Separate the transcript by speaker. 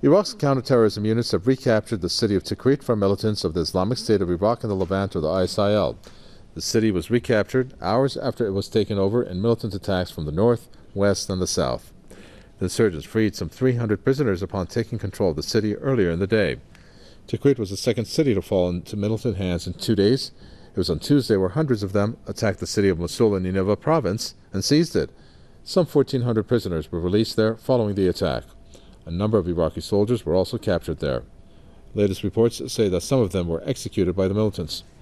Speaker 1: Iraq's counterterrorism units have recaptured the city of Tikrit from militants of the Islamic State of Iraq and the Levant, or the ISIL. The city was recaptured hours after it was taken over in militant attacks from the north, west, and the south. The insurgents freed some 300 prisoners upon taking control of the city earlier in the day. Tikrit was the second city to fall into militant hands in 2 days. It was on Tuesday where hundreds of them attacked the city of Mosul in Nineveh province and seized it. Some 1,400 prisoners were released there following the attack. A number of Iraqi soldiers were also captured there. Latest reports say that some of them were executed by the militants.